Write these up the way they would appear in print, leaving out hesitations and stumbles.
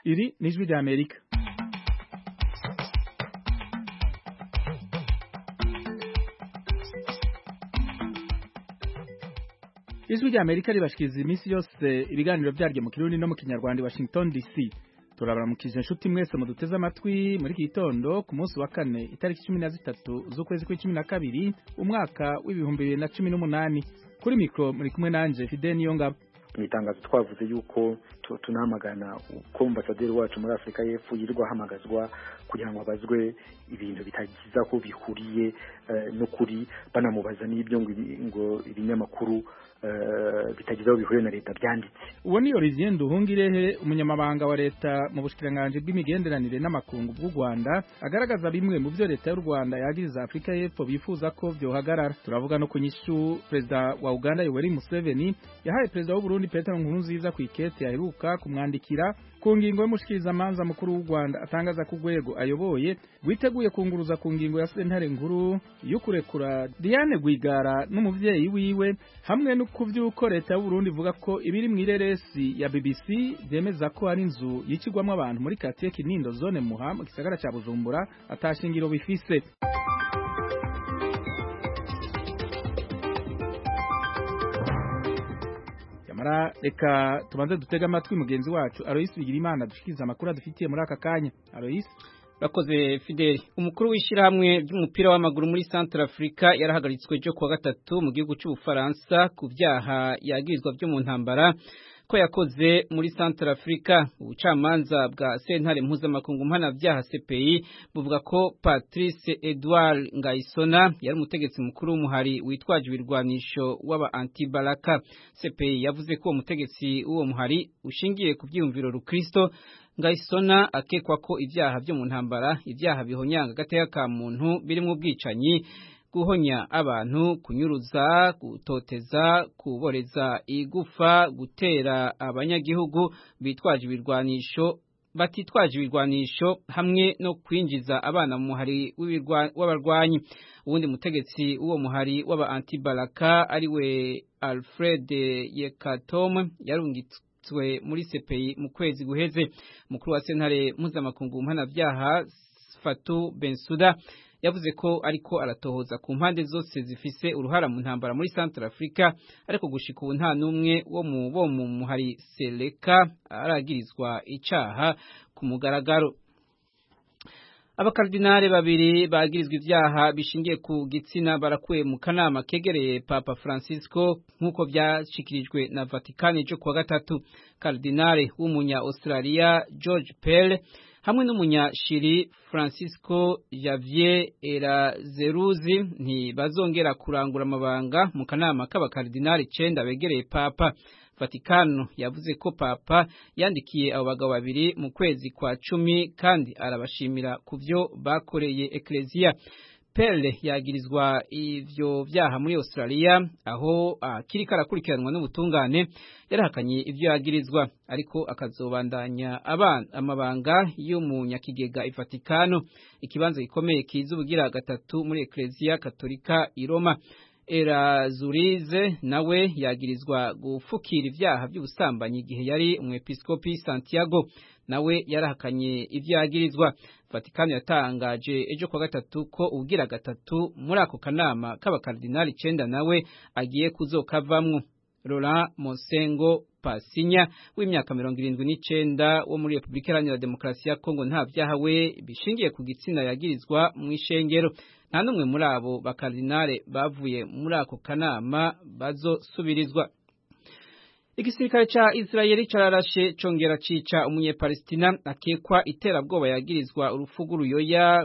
Iri ni Ijwi ry'Amerika. Ijwi ry'Amerika ribashikiriza iminsi yose ibiganiro byaryo mu Kirundi no mu Kinyarwanda Washington DC. Turabaramukije inshuti mwese muduteze amatwi muri iki gitondo ku munsi wa kane itariki 13 z'ukwezi kwa 12 umwaka w'2018. Kuri mikro muri kumwe nanje Fidel Niyongabo. Itangazo twavuze yuko tunahamagana ko ambasaderi wacu muri Afrika y'Epfo yirirwa hamagazwa kugira ngo abazwe ibintu bitagiza ko bihuriye no kuri banamubaza n'ibyo ngo ibinyamakuru bitagizaho bihuriye na leta byanditse. Uwo ni Olivier Nduhungirehe umunyamabanga wa leta mu bushikiranganje bw'imigenderanire n'amakungu bw'u Rwanda agaragaza bimwe mu byo leta y'u Rwanda yagiriza Afrika y'Epfo bifuza ko byohagarara. Turavuga no kunyishu Perezida wa Uganda Yoweri Museveni yahaye Perezida w'u Burundi Petero Nkurunziza ku ikete yaheruka kumwandikira ku ngingo y'umushikiriza manza mukuru w'u Rwanda atangaza ku rwego ayoboye witeguye kunguruza ku ngingo ya sentare nkuru yo kurekura Diane Rwigara n'umuvyeyi wiwe hamwe no kuvyuko leta y'u Burundi ivuga ko ibiri mu ireresi ya BBC byemeza ko ari inzu yicigwamwe abantu muri quartier Kinindo zone Muha mu gisagara ca Bujumbura atashingiro bifise. Mara reka tubanze dutega amatwi mugenzi wacu Alois Bigirimana dushikiza amakuru adufitiye muri aka kanya. Alois, bakoze Fidel. Umukuru w'ishyirahamwe ry'umupira w'amaguru muri Central Africa yarahagaritswe ejo kuwa gatatu mu gihugu cy'u Bufaransa ku byaha yagirizwa byo mu ntambara ko yakoze muri Central Africa. Ubucamanza bwa sentare mpuzamakungu mpanavyaha CPI buvuga ko Patrice Edouard Ngayisona yari umutegetsi mukuru w'umuhari witwaje ibirwanisho w'aba anti-Balaka. CPI yavuze ko umutegetsi w'uwo muhari ushingiye ku byiyumviro rukristo. Ngayisona akekwa ko ibyaha byo mu ntambara, ibyaha bihonyanga gateka ka muntu birimo ubwicanyi, guhonya abantu, kunyuruza, gutoteza, kuboreza igufa, gutera abanyagihugu bitwaje ibirwanisho batitwaje ibirwanisho hamwe no kwinjiza abana mu muhari w'abarwanyi. Uwundi mutegetsi w'uwo muhari w'aba anti-Balaka ariwe Alfred Yekatom yarungitswe muri CPI mu kwezi guheze. Mukuru wa sentare mpuzamakungu mpanavyaha Fatou Bensouda yavuze ko ariko aratohoza ku mpande zose zifise uruhara mu ntambara muri Central Africa, ariko gushika ubu nta numwe wo mu muhari Seleka aragirizwa icaha ku mugaragaro. Abakardinale babiri bagirizwa ivyaha bishingiye ku gitsina barakuwe mu kanama kegereye Papa Francisco nk'uko byashikirijwe na Vatican ejo kuwa gatatu. Kardinale w'umunya Australia George Pell hamwe n'umunya Chili Francisco Javier Erazeruzi ntibazongera kurangura amabanga mu kanama k'abakardinale 9 begereye Papa. Vatikano yavuze ko Papa yandikiye abo bagabo babiri mu kwezi kwa 10 kandi arabashimira kuvyo bakoreye Ecclesia. Pelle yagirizwa ivyo vyaha muri Australia aho kiriko arakurikiranwa n'ubutungane. Yarahakanye ivyo yagirizwa ariko akazobandanya amabanga yo mu nyakigega i Vatikano, ikibanza gikomeye kiza ubugira gatatu muri Ecclesia Katolika i Roma. Erazurize nawe yagirizwa gufukira ivyaha by'ubusambanyi igihe yari umwepiskopi Santiago, nawe yarahakanye ivyo yagirizwa. Vatikano yatangaje ejo kwa gatatu ko ubugira gatatu muri ako kanama k'abakardinali 9 nawe agiye kuzokavamwo. Laurent Monsengo Pasinya w'imyaka 79 wo muri Republika Iharanira Demokarasi ya Kongo nta vyaha we bishingiye ku gitsina yagirizwa mu ishengero. Nta numwe muri abo bakardinale bavuye muri ako kanama bazosubirizwa. Igisirikare ca Israeli cararashe congera cica umunyepalestina akekwa iterabwoba yagirizwa urufugu ruyoya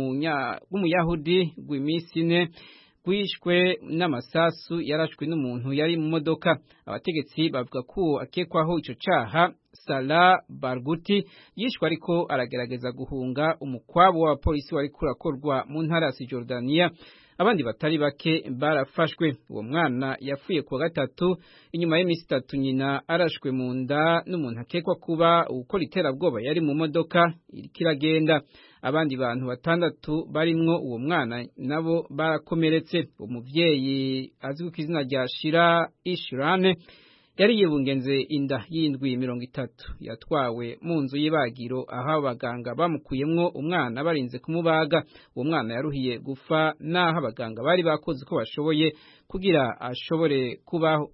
rw'umuyahudi rw'imisine gwishwe n'amasasu yarashwe n'umuntu yari mu modoka. Abategetsi bavuga ko akekwaho ico caha Salah Barghouti yishwe ariko aragerageza guhunga umukwabo w'abapolisi wari kurakorwa mu ntara ya Cisjordania. Abandi batari bake barafashwe. Uwo mwana yafuye kuwa gatatu inyuma y'imisi 3 nyina arashwe mu nda n'umuntu akekwa kuba ukora iterabwoba yari mu modoka irikiragenda. Abandi bantu 6 barimwo uwo mwana nabo barakomeretse. Umuvyeyi azwi ku izina rya Shira Ishrane yari yibungenze inda y'indwi 30 yatwawe mu nzu y'ibagiro aho abaganga bamukuyemwo umwana barinze kumubaga. Uwo mwana yaruhiye gufa naho abaganga bari bakoze ko bashoboye kugira ashobore kubaho.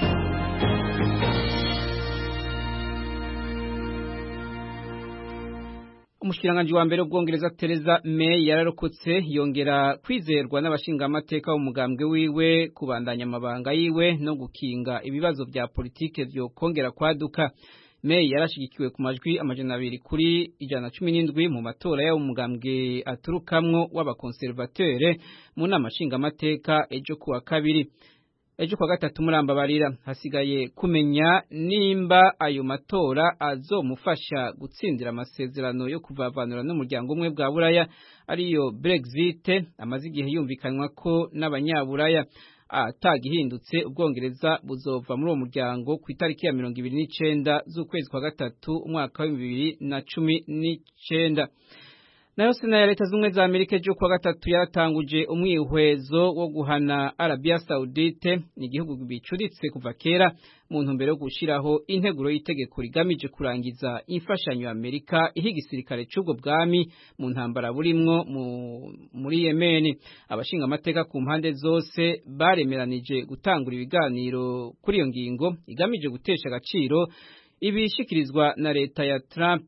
Umushikiranganji wa mbere w'Ubwongereza Theresa May yararokotse yongera kwizerwa n'abashinga amateka umugambwe wiwe kubandanya amabanga yiwe no gukinga ibibazo vya politike vyo kongera kwaduka. May yarashigikiwe ku majwi 200 kuri 117 mu matora y'aho umugambwe aturukamwo w'abakonservateur mu nama nshinga amateka ejo kuwa kabiri. Ejo kwa gatatu murambabarira hasigaye kumenya nimba ayo matora azomufasha gutsindira amasezerano yo kuvavanura n'umuryango umwe bwa Buraya ariyo Brexit amaze igihe yumvikanwa ko n'abanyaburaya. Atagihindutse Ubwongereza buzova muri uwo muryango ku itariki ya 29 z'ukwezi kwa gatatu umwaka wa 2019. Nayo Sena ya Leta Zunze za Amerika ejo kwa gatatu yaratanguje umwihwezo wo guhana Arabia Saudite, igihugu bicuritse kuva kera mu ntumbero yo gushiraho integuro y'itegeko rigamije kurangiza imfashanyo ya Amerika iha igisirikare c'ubwo bwami mu ntambara burimwo muri Yemen. Abashinga amateka ku mpande zose baremeranije gutangura ibiganiro kuri iyo ngingo igamije gutesha agaciro ibishikirizwa na leta ya Trump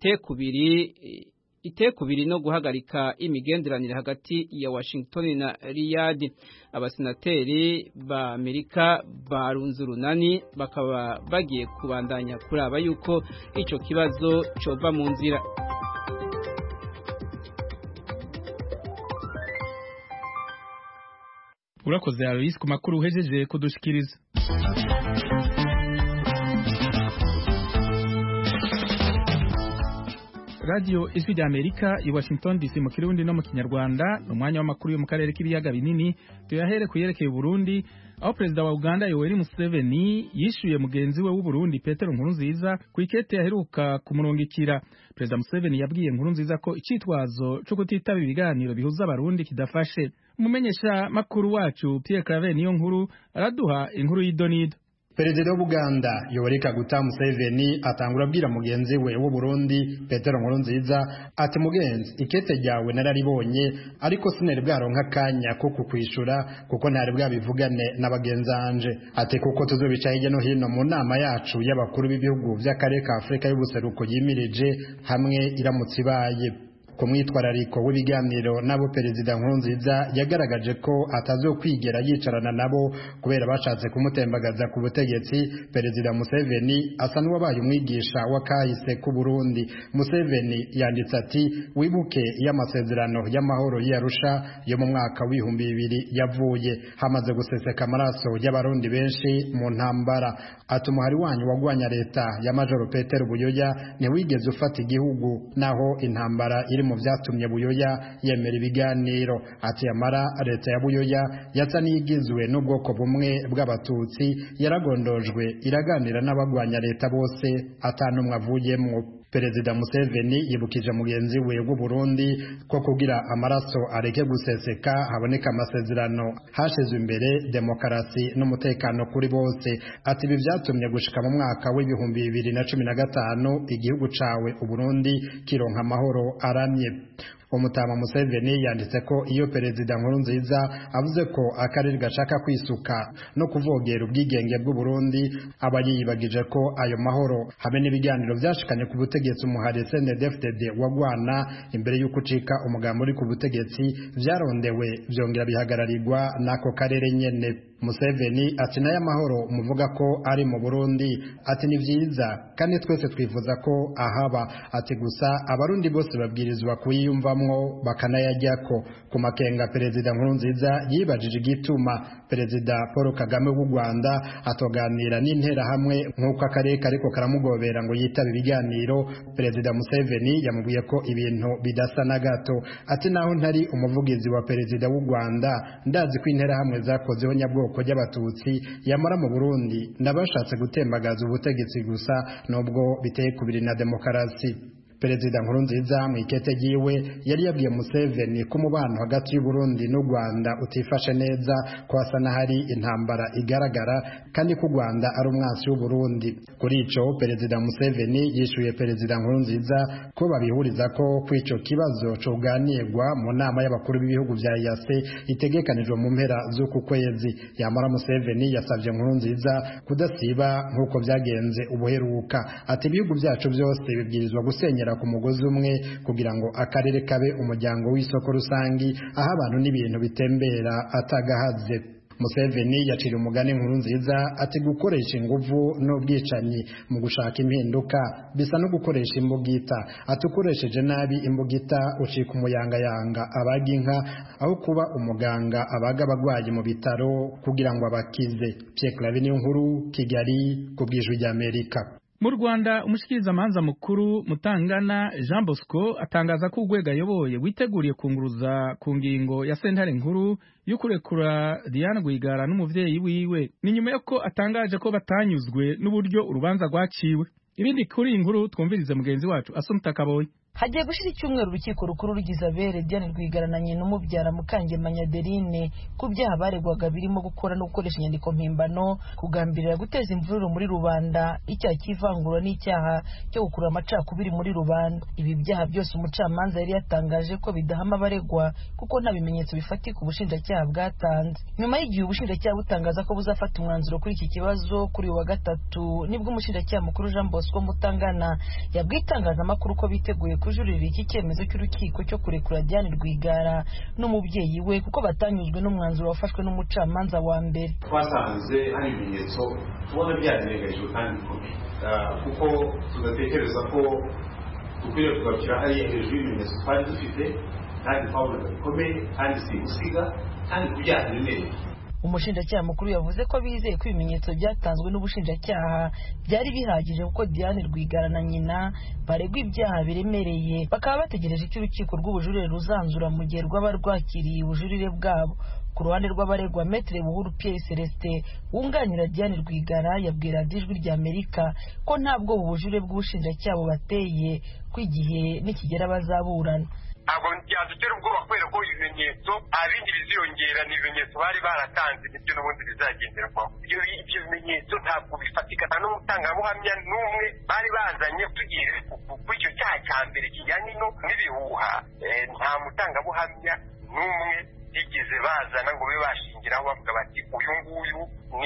itekubiri no guhagarika imigenderanire hagati ya Washington na Riyadh. Abasenateri ba Amerika barunze urunani bakaba bagiye kubandanya kuraba yuko ico kibazo cova mu nzira. Urakoze Alois ku makuru uhejeje kudushikiriza. Radio Ijwi rya Amerika i Washington DC mu Kirundi no mu Kinyarwanda n'umwanya w'amakuru yo mu karere k'ibiyaga binini tuyahere kuyerekeye Burundi aho Perezida wa Uganda Yoweri Museveni yishuye mugenzi we w'u Burundi Petero Nkurunziza ku ikete yaheruka kumurungikira. Perezida Museveni yabwiye Nkurunziza ko icitwazo cyo kutitaba ibiganiro bihuza abarundi kidafashe. Umumenyesha makuru wacu Pierre Claver niyo nkuru araduha inkuru y'idonido. Perezida w'Uganda Yoweri Kaguta Museveni atangura abwira mugenzi we w'u Burundi Petero Nkurunziza ati mugenzi ikete ryawe nararibonye ariko sinari bwaronka kanya ko kukwishura kuko ntari bwabivugane n'abagenzanje ati kuko tuzobica hirya no hino mu nama yacu y'abakuru b'ibihugu by'akarere ka Afrika y'ubuseruko yimirije hamwe iramutse ibaye. Ku mwitwarariko w'ibiganiro nabo Perezida Nkurunziza yagaragaje ko atazokwigera yicarana nabo kubera bashatse kumutembagaza ku butegetsi. Perezida Museveni asa n'uwabaye umwigisha wa kahise ku Burundi. Museveni yanditse ati wibuke y'amasezerano y'amahoro y'Arusha yo mu mwaka w'ibihumbi 2000 yavuye hamaze guseseka amaraso y'abarundi benshi mu ntambara. Ati umuhari wanyu wagwanya leta ya Major Petero Buyoya ntiwigeze ufata igihugu naho intambara iri mu vyatumye Buyoya yemera ibiganiro. Ati amara leta ya Buyoya yatsa nigizwe n'ubwoko bumwe bw'abatutsi yaragondojwe iraganira n'abagwanya leta bose atanumwe avuyemwo. Perezida Museveni yibukije mugenzi we w'u Burundi ko kugira amaraso areke guseseka haboneka amasezerano hashizwe imbere demokarasi n'umutekano kuri bose. Ati ibi vyatumye gushika mu mwaka w'ibihumbi 2015 igihugu cawe u Burundi kironka amahoro aramye. Umutama Museveni yanditse ko iyo Perezida Nkurunziza avuze ko akarere gashaka kwisuka no kuvogera ubwigenge bw'u Burundi aba yibagije ko ayo mahoro habe n'ibiganiro byashikanye ku butegetsi umuhari CNDD-FDD wagwana imbere y'uko ucika umugambi uri ku butegetsi vyarondewe vyongera bihagararirwa n'ako karere nyene. Museveni ati nayo amahoro muvuga ko ari mu Burundi ati ni vyiza kandi twese twifuza ko ahaba ati gusa abarundi bose babwirizwa kuyiyumvamwo bakanayajyako. Ku makenga Perezida Nkurunziza yibajije igituma Perezida Paul Kagame w'u Rwanda atoganira n'intera hamwe nk'uko akarere kariko karamugobera ngo yitabe ibiganiro. Perezida Museveni yamubwiye ko ibintu bidasa na gato. Ati naho ntari umuvugizi wa Perezida w'u Rwanda ndazi ko intera hamwe zakozeho nyabwoko y'abatutsi yamara mu Burundi ndabashatse gutembagaza ubutegetsi gusa nubwo biteye kubiri na demokarasi. Perezida Nkurunziza mu ikete ryiwe yari yabwiye Museveni ko umubano hagati y'u Burundi n'u Rwanda utifashe neza, ko hasa n'ahari intambara igaragara kandi ko u Rwanda ari umwansi w'u Burundi. Kuri ico Perezida Museveni yishuye Perezida Nkurunziza ko babihuriza ko ico kibazo coganirwa mu nama y'abakuru b'ibihugu vya EAC itegekanijwe mu mpera z'uku kwezi. Yamara Museveni yasavye Nkurunziza kudasiba nk'uko vyagenze ubuheruka. Ati ibihugu vyacu byose bibwirizwa gusenyera ku mugozi umwe kugira ngo akarere kabe umuryango w'isoko rusangi aho abantu n'ibintu bitembera atagahaze. Museveni yacira umugani Nkurunziza ati gukoresha inguvu n'ubwicanyi mu gushaka impinduka bisa no gukoresha imbugita. Ati ukoresheje nabi imbugita ucika umuyangayanga abaga inka aho kuba umuganga abaga abagwayi mu bitaro kugira ngo abakize. Pierre Claver Niyonkuru, Kigali, ku bw'Ijwi ry'Amerika. Mu Rwanda umushikirizamanza mukuru Mutangana Jean Bosco atangaza ko urwego ayoboye witeguriye kunguruza ku ngingo ya sentare nkuru yo kurekura Diane Rwigara n'umuvyeyi wiwe. Ni nyuma yuko atangaje ko batanyuzwe n'uburyo urubanza rwaciwe. Ibindi kuri inkuru twumvirize mugenzi wacu Asumta Kaboyi. Hagiye gushira icyumweru urukiko rukuru rugize abere Diane Rwigara na nyina umubyara Mukangemanyi Adeline ku byaha baregwaga birimo gukora no gukoresha inyandiko mpimbano, kugambirira guteza imvururu muri rubanda, icyaha cy'ivangura n'icyaha cyo gukurura amacakubiri muri rubanda. Ibi byaha byose umucamanza yari yatangaje ko bidahama abaregwa kuko nta bimenyetso bifatika ubushinjacyaha bwatanze. Nyuma y'igihe ubushinjacyaha butangaza ko buzafata umwanzuro kuri iki kibazo kuri uyu wa gatatu, nibwo umushinjacyaha mukuru Jean Bosco Mutangana yabwitangazamakuru ko biteguye kujurira iki cyemezo cy'urukiko cyo kurekura Diane Rwigara n'umubyeyi we kuko batanyuzwe n'umwanzuro wafashwe n'umucamanza wa mbere. Twasanze hari ibimenyetso tubona byagaragajwe kandi bikomeye, kuko tugatekereza ko dukwiye kugarukira hariya hejuru y'ibimenyetso twari dufite kandi twabona bikomeye kandi simusiga kandi kubyaha biremereye. Umushinjacyaha mukuru yavuze ko bizeye ko ibimenyetso byatanzwe n'ubushinjacyaha byari bihagije kuko Diane Rwigara na nyina baregwa ibyaha biremereye, bakaba bategereje icyo urukiko rw'ubujurire ruzanzura mu gihe rwaba rwakiriye ubujurire bwabo. Ku ruhande rw'abaregwa Maître Buhuru Pierre Celestin wunganira Diane Rwigara yabwira Ijwi ry'Amerika ko ntabwo ubujurire bw'ubushinjacyaha bubateye ko igihe nikigera bazaburana. Ntabwo byadutera ubwoba kubera ko ibimenyetso abindi biziyongera n'ibimenyetso bari baratanze nibyo n'ubundi bizagenderwaho. Ibyo bimenyetso ntabwo bifatika, nta n'umutangabuhamya n'umwe bari bazanye tugiye kuri icyo cyaha cya mbere kijyanye n'ibihuha. Nta mutangabuhamya n'umwe bigeze bazana ngo babe bashingiraho bavuga bati uyu nguyu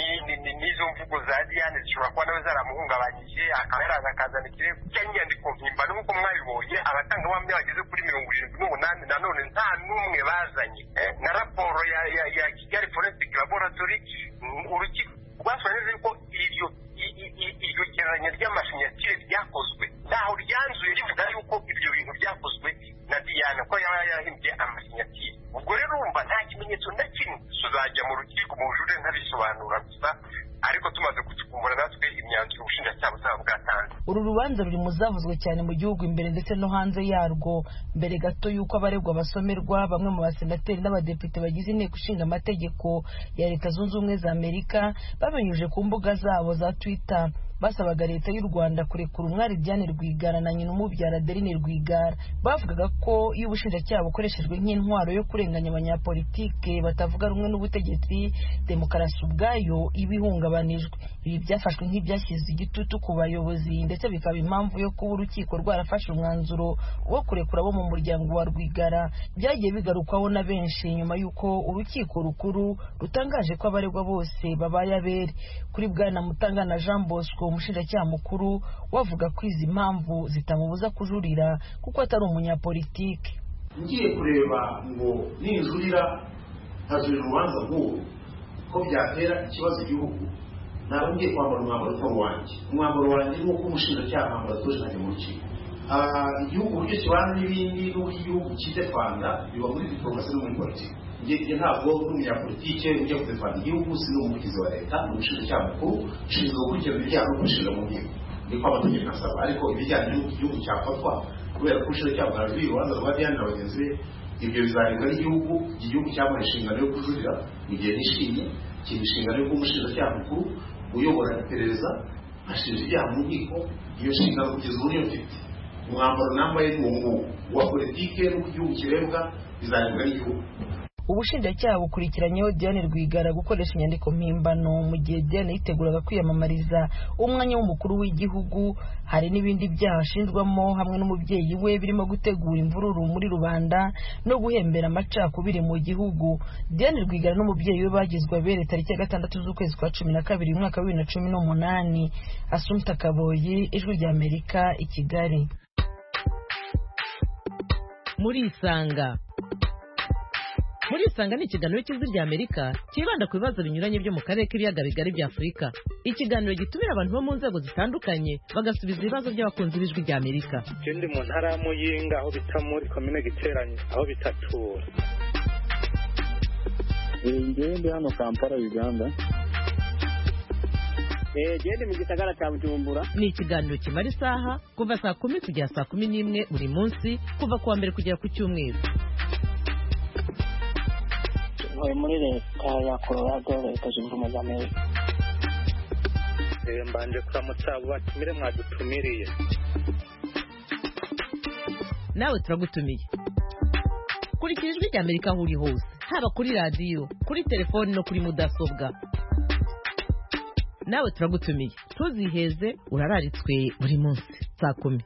n'izo mvugo za Diane zishobora kuba nawe zaramuhungabanyije, akaba yaraza akazana ikirego cy'inyandiko mpimbano nk'uko mwabibonye. Abatangabuhamya bageze kuri 78 nanone nta n'umwe bazanye, na raporo ya Kigali Forensic Laboratory. Urukiko rwasobanuriye yuko iryo gereranya ry'amasinyatire ryakozwe ntaho ryanzuye rivuga yuko ibyo bintu byakozwe na Diane ko yaba yahimbye amasinyatire. Ubwo rero urumva nta kimenyetso na kimwe tuzajya mu rukiko mu bujurire ntabisobanura gusa, ariko tumaze gucukumbura natwe imyanzuro ubushinjacyaha buzaba bwatanze. Uru rubanza ruri mu zavuzwe cyane mu gihugu imbere ndetse no hanze yarwo, mbere gato y'uko abaregwa basomerwa. Bamwe mu basenateri n'abadepite bagize inteko ishinga amategeko ya Leta Zunze Ubumwe za Amerika babinyujije ku mbuga zabo za Twitter basabaga leta y'u Rwanda kurekura umwari Diane Rwigara na nyina umubyara Adeline Rwigara. Bavugaga ko iyo ubushinjacyaha bukoreshejwe nk'intwaro yo kurenganya abanyapolitike batavuga rumwe n'ubutegetsi, demokarasi ubwayo iba ihungabanijwe. Ibi byafashwe nk'ibyashyize igitutu ku bayobozi ndetse bikaba impamvu yo kuba urukiko rwarafashe umwanzuro wo kurekura abo mu muryango wa Rwigara. Byagiye bigarukwaho na benshi nyuma y'uko urukiko rukuru rutangaje ko abaregwa bose babaye abere. Kuri Bwana Mutangana Jean Bosco umushinjacyaha mukuru wavuga ko izi mpamvu zitamubuza kujurira kuko atari umunyapolitike. Ngiye kureba ngo ninjurira nkajurira urubanza nk'uru ko byatera ikibazo igihugu, ntabwo ngiye kwambara umwambaro utari wanjye. Umwambaro wanjye ni uko umushinjacyaha mwambaro atoje mu rukiko. Igihugu uburyo kibana n'ibindi n'uburyo igihugu cyitefanda biba muri diplomasi no muri politiki. Ngiye ntabwo n'umunyapolitike ujya kudefanda igihugu, si n'umuvugizi wa leta, ni umushinjacyaha mukuru ushinzwe gukurikirana ibyaha no kubishyira mu nkiko. Niko amategeko asaba, ariko ibijyanye n'uko igihugu cyafatwa kubera ko ubushinjacyaha bwajurira urubanza rwa Diane na bagenzi be, ibyo bizarebwa n'igihugu. Igihugu cyamuha inshingano yo kujurira mu gihe nishimye, kiba inshingano yo kuba umushinjacyaha mukuru uyobora iperereza ashinja ibyaha mu nkiko. Iyo nshingano kugeza ubu niyo mfite. umwambaro nambaye n'uwo wa politike no ku gihugu kirebwa bizarebwa n'igihugu. Ubushinjacyaha bukurikiranyeho Diane Rwigara gukoresha inyandiko mpimbano mu gihe Diane yiteguraga kwiyamamariza umwanya w'umukuru w'igihugu. Hari n'ibindi byaha ashinjwamo hamwe n'umubyeyi we birimo gutegura imvururu muri rubanda no guhembera amacakubiri mu gihugu. Diane Rwigara n'umubyeyi we bagizwe abere tariki ya 6 z'ukwezi kwa 12 umwaka wa 2018. Assumpta Kaboyi, Ijwi rya Amerika, i Kigali. Muri Isanga ni ikiganiro cy'Ijwi rya Amerika kibanda ku bibazo binyuranye byo mu karere k'ibiyaga bigari bya Afurika. Ikiganiro gitumira abantu bo mu nzego zitandukanye bagasubiza ibibazo by'abakunzi b'Ijwi rya Amerika. Ndi mu ntara ya Muyinga aho bita muri komine Giteranye aho bita Tura. Ndi hano Kampala, Uganda. Ndi mu gisagara cya Bujumbura. Ni ikiganiro kimara isaha kuva saa 10 kugera saa 11 buri munsi kuva kuwa mbere kugera ku cyumweru. Muri leta ya Colorado, Leta Zunze Ubumwe za Amerika. Mbanje kuramutsa abo batumire mwadutumiriye. Nawe turagutumiye. Kurikira Ijwi rya Amerika aho uri hose, haba kuri radio, kuri telefone no kuri mudasobwa. Nawe turagutumiye. Tuziheze urararitswe buri munsi saa 10.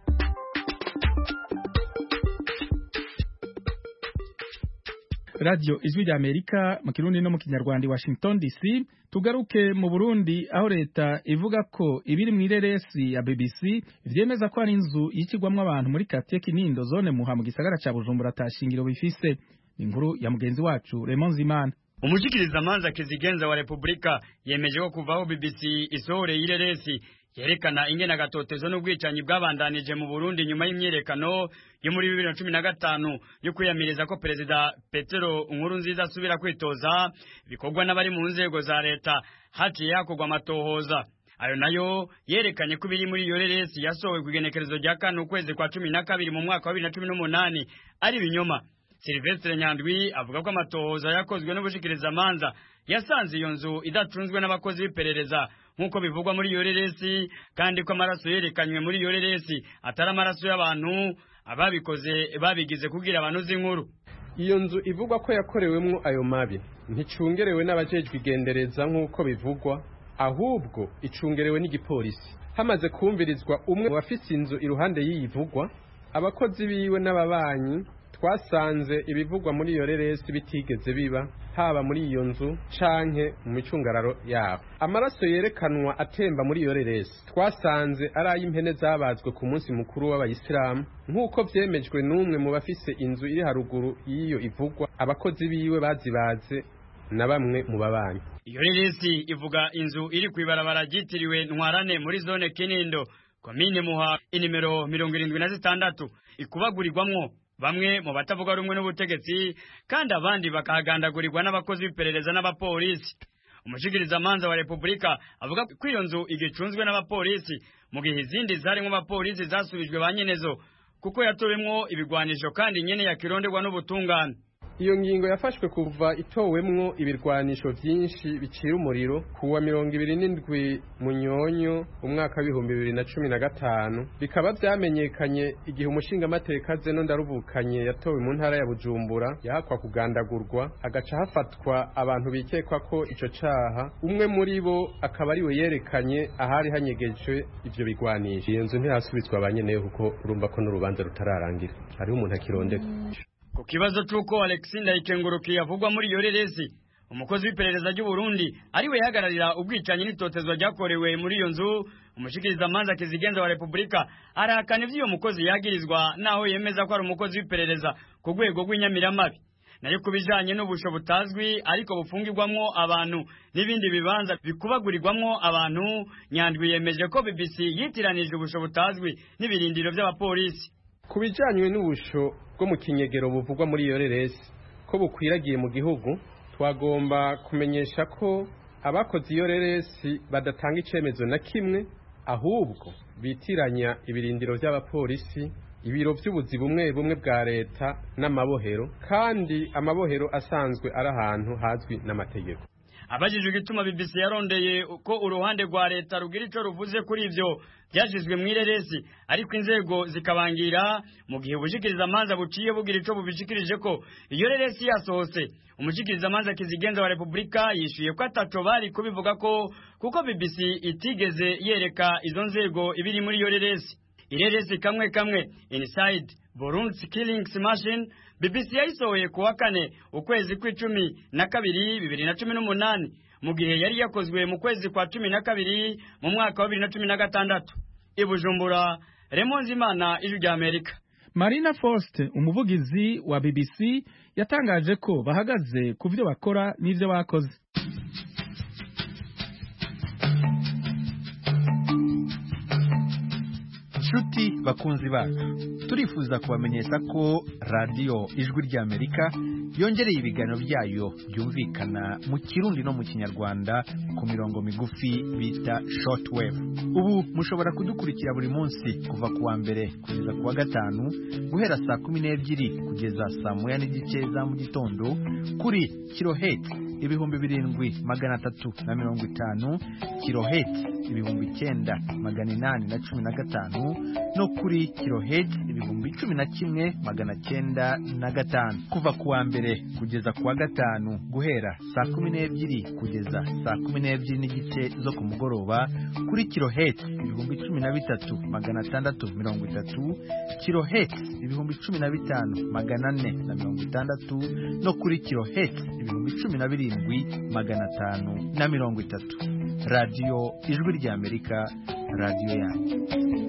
Radio Ijwi rya Amerika mu Kirundi no mu Kinyarwanda, Washington DC. Tugaruke mu Burundi aho leta ivuga ko ibiri mu ireresi ya BBC vyemeza ko ari inzu yikigwamwe abantu muri quartier Kinindo zone Muha mu gisagara ca Bujumbura atashingiro bifise. Inkuru ya mugenzi wacu Raymond Zimana. Umushikirizamanza Kizigenza wa Republika yemeje ko kuvaho BBC isohore ireresi yerekana ingena gatotezo n'ubwicanyi bwabandanije mu Burundi nyuma y'imyerekano yo muri 2015 yo kwiyamiriza ko Perezida Petero Nkurunziza asubira kwitoza bikorwa n'abari mu nzego za leta haciye hakogwa amatohoza. Ayo nayo yerekanye ko biri muri yoreresi yasohowe ku igenekerezo rya 4 ukwezi kwa 12 mu mwaka wa 2018 ari binyoma. Silvestre Nyandwi avuga ko amatohoza yakozwe n'ubushikirizamanza yasanze iyo nzu idacunzwe n'abakozi b'iperereza nkuko bivugwa muri yoreresi, kandi ko amaraso yerekanywe muri yoreresi atari amaraso y'abantu ababikoze babigize kugira abantu z'inkuru. Iyo nzu ivugwa ko yakorewemwo ayo mabi nticungerewe n'abajejwe igendereza nkuko bivugwa, ahubwo icungerewe n'igipolisi. Hamaze kumvirizwa umwe wafise inzu iruhande y'iyivugwa, abakozi biwe n'ababanyi twasanze ibivugwa muri yoreresi bitigeze biba haba muri iyo nzu canke mu micungararo yabo. Amaraso yerekanwa atemba muri yoreresi twasanze ari ay'impene zabazwe ku munsi mukuru w'abayisilamu nk'uko vyemejwe n'umwe mu bafise inzu iri haruguru y'iyo ivugwa, abakozi biwe bazibaze na bamwe mu babanyi. Yoreresi ivuga inzu iri kwibarabara ryitiriwe Ntwarane muri zone Kinindo komine Muha inimero 76 ikubagurirwamwo bamwe mu batavuga rumwe n'ubutegetsi kandi abandi bakahagandagurirwa n'abakozi b'iperereza n'abapolisi. Umushikirizamanza wa Republika avuga ko iyo nzu igicunzwe n'abapolisi mu gihe izindi zari mu bapolisi zasubijwe banyenezo kuko yatowemwo ibigwanisho kandi nyene yakironderwa n'ubutungane. Iyo ngingo yafashwe kuva itowemwo ibirwanisho vyinshi bicira umuriro kuwa 27 Munyonyo umwaka wa 2015, bikaba vyamenyekanye igihe umushinga amateka Zeno Ndaruvukanye yatowe mu ntara ya Bujumbura yahakwa kugandagurwa, agaca hafatwa abantu bikekwa ko ico caha, umwe muri bo akaba ariwe yerekanye ahari hanyegejwe ivyo bigwanisho. Iyo nzu ntihasubizwa abanyeneyo kuko urumva ko n'urubanza rutararangira, hariho umuntu akirondeka. Ku kibazo c'uko Alexis Ndayikengurukiye yavugwa muri yoreresi, umukozi w'iperereza ry'u Burundi ariwe yahagararira ubwicanyi n'itotezwa ryakorewe muri iyo nzu, umushikirizamanza Kizigenza wa Republika arahakana ivyo mukozi yagirizwa naho yemeza ko ari umukozi w'iperereza ku rwego rw'inyamiramabi. Nayo kubijanye n'ubusho butazwi ariko bufungirwamwo abantu n'ibindi bibanza bikubagurirwamwo abantu, Nyandwi yemeje ko BBC yitiranije ubusho butazwi n'ibirindiro by'abapolisi. Kubijanywe n'ubusho bwo mu kinyegero buvugwa muri yoreresi ko bukwiragiye mu gihugu, twagomba kumenyesha ko abakoze yoreresi badatanga icemezo na kimwe, ahubwo bitiranya ibirindiro by'abapolisi, ibiro by'ubuzi bumwe bumwe bwa leta n'amabohero, kandi amabohero asanzwe ari ahantu hazwi n'amategeko. abajijwe igituma BBC yarondeye uko uruhande rwa leta rugira ico ruvuze kuri ivyo byashizwe mw'ireresi ariko inzego zikabangira mu gihe ubushikiriza amanza buciye bugira ico bubishikirije ko iyo reresi yasohotse umushikiriza amanza Kizigenza wa Republika yishuye ko ataco bari kubivuga ko kuko BBC itigeze yereka izo nzego ibiri muri iyo reresi. Ireresi kamwe Inside Burundi Killings Machine BBC yayisohoye kuwa 4 ukwezi kw'icumi na kabiri 2018 mu gihe yari yakozwe mu kwezi kwa 12 mu mwaka wa 2016. Ibujumbura, Raymond Zimana, Ijwi rya Amerika. Marina Faust, umuvugizi wa BBC, yatangaje ko bahagaze ku byo bakora n'ivyo bakoze. Nshuti bakunzi bacu, turifuza kubamenyesha ko radio Ijwi rya Amerika yongereye ibiganiro byayo byumvikana mu Kirundi no mu Kinyarwanda ku mirongo migufi bita shortwave. Ubu mushobora kudukurikira buri munsi kuva kuwa mbere kugeza kuwa gatanu guhera saa 12 kugeza saa 1:30 za mu gitondo kuri kilohertz 7350 kilohertz 9815 no kuri kilohertz 11905 kuva kuwa mbere kugeza kuwa gatanu guhera saa 12 kugeza saa 12:30 zo ku mugoroba kuri kilohertz 13630 kilohertz 15460 no kuri kilohertz 17530. Radio Ijwi rya Amerika, radio yanyu.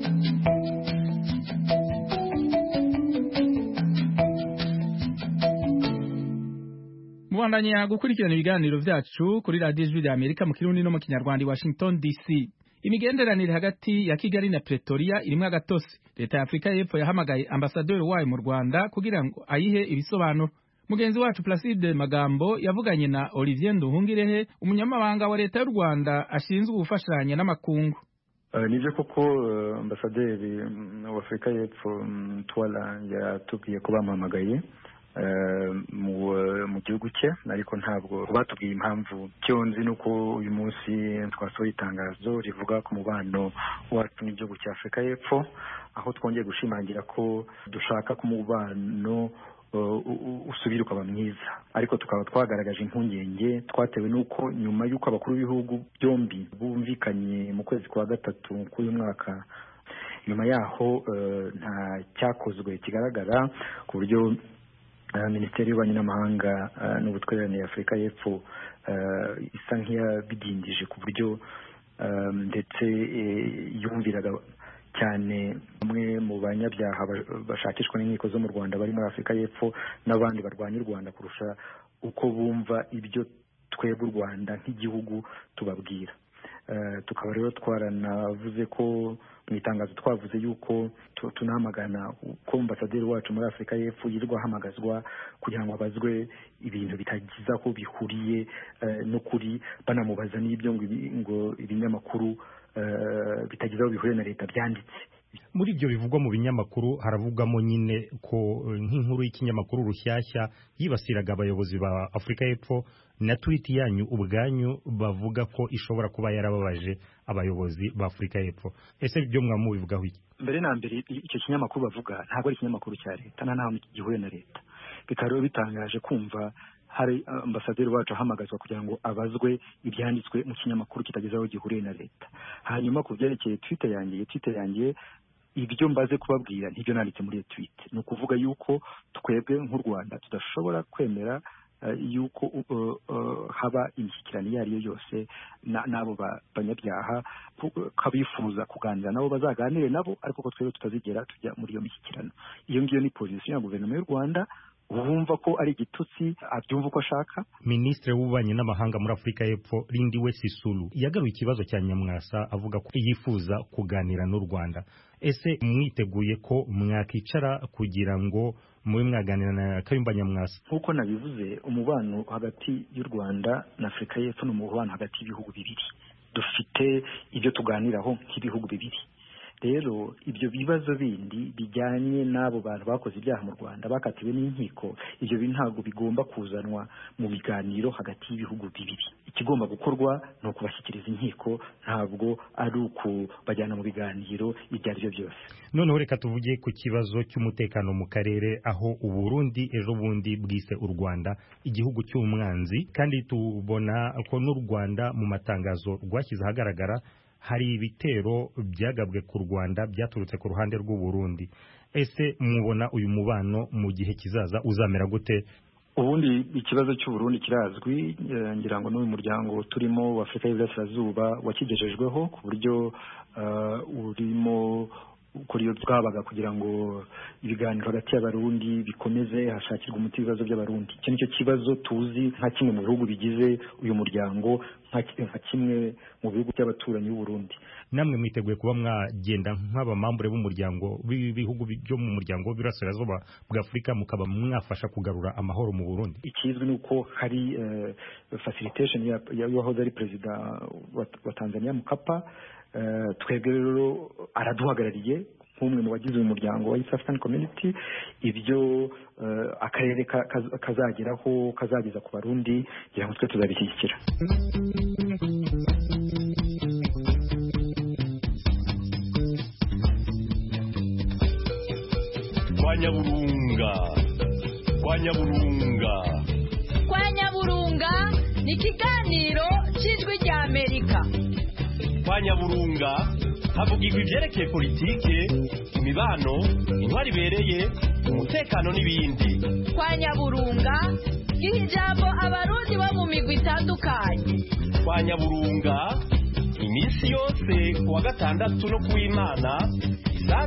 Mubandanya gukurikirana ibiganiro vyacu kuri Radio Ijwi rya Amerika mu Kirundi no mu Kinyarwanda, Washington DC. Imigenderanire hagati ya Kigali na Pretoria irimwe agatose. Leta ya Afrika y'Epfo yahamagaye ambasaderi wayo mu Rwanda kugira ngo ayihe ibisobanuro. Mugenzi wacu Placide Magambo yavuganye na Olivier Nduhungirehe, umunyamabanga wa leta y'u Rwanda ashinzwe gufashanya n'amakungu. Nivyo koko ambasaderi wa Afrika y'Epfo Twala yatubwiye ko bamuhamagaye mu gihugu cye, ariko ntabwo batubwiye impamvu. Cyo nzi nuko uyu munsi twasohoye itangazo rivuga ku mubano wacu n'igihugu cya Afrika y'Epfo, aho twongeye gushimangira ko dushaka ku mubano usubira ukaba mwiza, ariko tukaba twagaragaje impungenge twatewe nuko nyuma y'uko abakuru b'ibihugu byombi bumvikanye mu kwezi kwa gatatu k'uyu mwaka, nyuma yaho nta cyakozwe kigaragara ku buryo Minisiteri y'Ububanyi n'Amahanga n'Ubutwererane ya Afrika y'Epfo isa nk'iyabidindije ku buryo ndetse yumviraga cyane bamwe mu banyabyaha bashakishwa n'inkiko zo mu Rwanda bari muri Afrika y'Epfo n'abandi barwanya u Rwanda kurusha uko bumva ibyo twebwe u Rwanda nk'igihugu tubabwira. Tukaba rero twaranavuze ko mu itangazo twavuze yuko tunamagana ko ambasaderi wacu muri Afrika y'Epfo yirwa hamagazwa kugira ngo abazwe ibintu bitagiza ko bihuriye n'ukuri, banamubaza n'ibyo ngo ibinyamakuru bitagize aho bihuriye na leta byanditse. Muri ibyo bivugwa mu binyamakuru haravugamo nyine ko nk'inkuru y'ikinyamakuru Rushyashya yibasiraga abayobozi ba Afrika y'Epfo, na tweet yanyu ubwanyu bavuga ko ishobora kuba yarababaje abayobozi ba Afrika y'Epfo. Ese ibyo mwamubivugaho iki? Mbere na mbere icyo kinyamakuru bavuga ntabwo ari ikinyamakuru cya leta, nta gihuriye na leta. Bikaba bitangaje kumva hari ambasaderi wacu ahamagazwa kugira ngo abazwe ibyanditswe mu kinyamakuru kitageze aho gihuriye na leta. Hanyuma ku byerekeye Twitter yanjye ibyo mbaze kubabwira ntibyo nanditse muri tweet. Ni ukuvuga yuko twebwe nk'u Rwanda tudashobora kwemera yuko haba imishyikirano iyo ari yo yose n'abo banyabyaha, kabifuza kuganira nabo bazaganire nabo, ariko ko twebwe tutazigera tujya muri iyo mishyikirano. Iyo ngiyo ni position ya guverinoma y'u Rwanda, wumva ko ari igitutsi abyumva uko ashaka. Minisitiri w'Ububanyi n'Amahanga muri Afrika y'Epfo Lindiwe Sisulu yagaruye ikibazo cya Nyamwasa avuga ko yifuza kuganira n'u Rwanda. Ese mwiteguye ko mwakicara kugira ngo mube mwaganira na Kayumba Nyamwasa? Nkuko nabivuze, umubano hagati y'u Rwanda na Afrika y'Epfo ni umubano hagati y'ibihugu bibiri. Dufite ibyo tuganiraho nk'ibihugu bibiri. rero ibyo bibazo bindi bijyanye n'abo bantu bakoze ibyaha mu Rwanda bakatiwe n'inkiko, ibyo bintu ntabwo bigomba kuzanwa mu biganiro hagati y'ibihugu bibiri. Ikigomba gukorwa ni ukubashyikiriza inkiko, ntabwo ari ukubajyana mu biganiro ibyo ari byo byose. Noneho reka tuvuge ku kibazo cy'umutekano mu karere, aho Uburundi ejo bundi bwise u Rwanda igihugu cy'umwanzi, kandi tubona ko n'u Rwanda mu matangazo rwashyize ahagaragara hari ibitero byagabwe ku Rwanda byaturutse ku ruhande rw'u Burundi. Ese mubona uyu mubano mu gihe kizaza uzamera gute? Ubundi ikibazo cy'u Burundi kirazwi, ngira ngo n'uyu muryango turimo wa Afrika y'Iburasirazuba wakigejejweho ku buryo urimo kuri yo twabaga kugira ngo ibiganiro hagati y'abarundi bikomeze, hashakirwa umuti w'ibibazo by'abarundi. Icyo nicyo kibazo tuzi nka kimwe mu bihugu bigize uyu muryango, nka kimwe mu bihugu by'abaturanyi b'u Burundi. Namwe mwiteguye kuba mwagenda nk'abamambure b'umuryango b'ibihugu byo mu muryango w'Iburasirazuba bwa Afurika mukaba mwafasha kugarura amahoro mu Burundi? Ikizwi nuko hari facilitation y'uwahoze ari perezida wa Tanzania Mkapa. Twebwe rero araduhagarariye nk'umwe mu bagize uyu muryango wa East African Community. Ibyo akarere kazageraho kazageza ku Barundi kugira ngo twe tuzabishyigikira. Nyaburunga ni ikiganiro cy'Ijwi ry'Amerika. Kwa Nyaburunga havugirwa ibyerekeye politike, imibano, intwari ibereye, umutekano n'ibindi. Kwa Nyaburunga giha ijambo abarundi bo mu migwi itandukanye. Kwa Nyaburunga iminsi yose kuwa gatandatu no kuw'Imana saa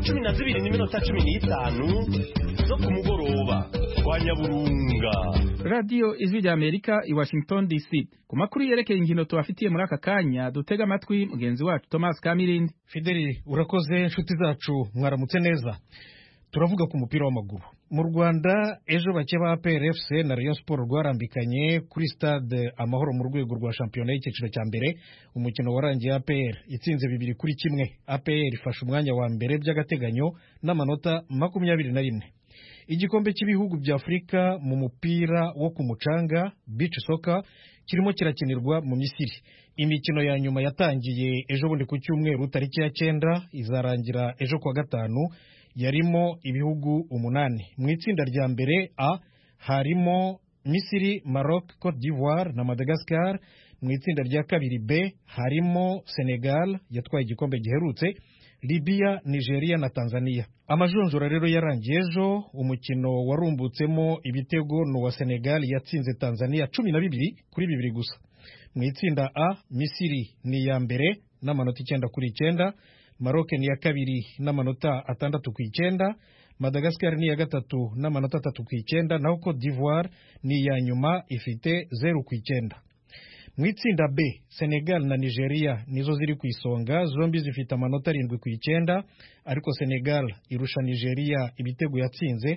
12:15 zo ku mugoroba. Kwa Nyaburunga. Radio Ijwi ry'Amerika i Washington DC. Ku makuru yerekeye inkino tubafitiye muri aka kanya, dutega amatwi mugenzi wacu Thomas Kamirindi. Fideli, urakoze inshuti zacu, mwaramutse neza. Turavuga ku mupira w'amaguru. Mu Rwanda ejo bake ba APR FC na Rayon Sport rwarambikanye kuri stade Amahoro mu rwego rwa shampiyona y'icyiciro cya mbere. Umukino warangiye APR itsinze 2-1. APR ifashe umwanya wa mbere by'agateganyo n'amanota 21. Igikombe cy'ibihugu bya Afurika mu mupira wo ku mucanga beach soccer kirimo kirakinirwa mu Misiri. Imikino ya nyuma yatangiye ejo bundi ku cyumweru tariki ya 9 izarangira ejo kwa gatanu, yarimo ibihugu 8. Mu itsinda rya mbere A harimo Misiri, Maroc, Cote d'Ivoire na Madagascar. Mu itsinda rya kabiri B harimo Senegal yatwaye igikombe giherutse, Libya, Nigeria na Tanzania. Amajonjora rero yarangiye ejo, umukino warumbutsemo ibitego no wa Senegal yatsinze Tanzania 12-2 gusa. Mu itsinda A Misiri ni ya mbere n'amanota 9-9, Maroc ni ya kabiri n'amanota 6-9, Madagascar ni ya gatatu n'amanota 3-9, naho Cote d'Ivoire ni ya nyuma ifite 0-9. Mu itsinda B Senegal na Nigeria nizo ziri ku isonga, zombi zifite amanota 7-9, ariko Senegal irusha Nigeria ibitego yatsinze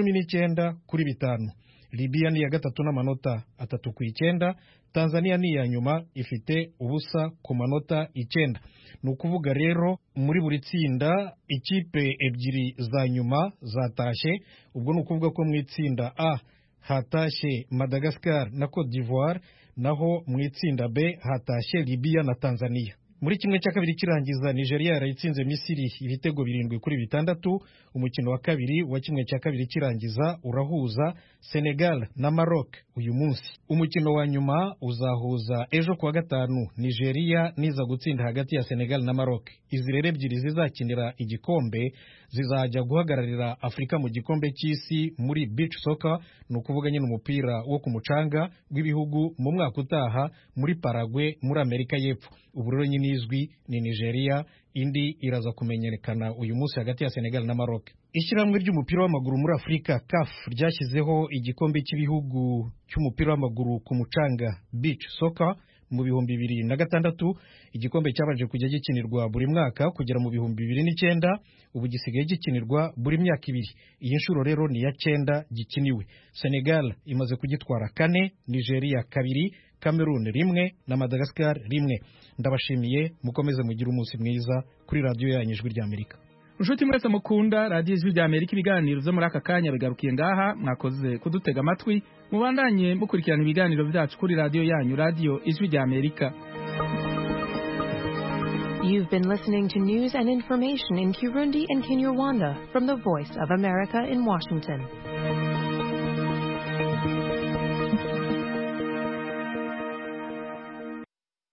19-5. Libya ni ya gatatu n'amanota 3-9, Tanzania ni ya nyuma ifite ubusa ku manota 9. Nukuvuga rero muri buri tsinda ikipe ebyiri za nyuma zatashe. Ubwo nukuvuga ko mu itsinda A hatashe Madagascar na Cote d'Ivoire, naho mu itsinda B hatashe Libya na Tanzania. Muri kimwe cya kabiri kirangiza Nigeria yarayitsinze Misiri ibitego 7-6. Umukino wa kabiri wa kimwe cya kabiri kirangiza urahuza Senegal na Maroc uyu munsi. Umukino wa nyuma uzahuza ejo kwa gatanu Nigeria niza gutsinda hagati ya Senegal na Maroc. Izi rero ebyiri zizakinira igikombe zizajya guhagararira Afurika mu gikombe cy'isi muri beach soccer, no kuvuga nyine umupira wo ku mucanga w'ibihugu mu mwaka utaha muri Paraguay muri Amerika y'Epfo. Ubu rero nyine izwi ni Nigeria, indi iraza kumenyekana uyu munsi hagati ya Senegal na Maroc. Ishyirahamwe ry'umupira w'amaguru muri Afurika CAF ryashyizeho igikombe cy'ibihugu cy'umupira w'amaguru ku mucanga beach soccer mu 2006. Igikombe cyabanje kujya gikinirwa buri mwaka kugera mu 2009, ubu gisigaye gikinirwa buri myaka 2. Iyi nshuro rero ni ya 9 gikiniwe. Senegal imaze kugitwara 4, Nigeria 2, Cameroon 1 na Madagascar 1. Ndabashimiye, mukomeze mugire umunsi mwiza kuri radio yanyu Ijwi ry'Amerika. Nshuti mwese mukunda radio Ijwi ry'Amerika, ibiganiro byo muri aka kanya bigarukiye ngaha. Mwakoze kudutega amatwi, mubandanye mukurikirana ibiganiro byacu kuri radio yanyu, radio Ijwi ry'Amerika. You've been listening to news and information in Kirundi and Kinyarwanda from the Voice of America in Washington.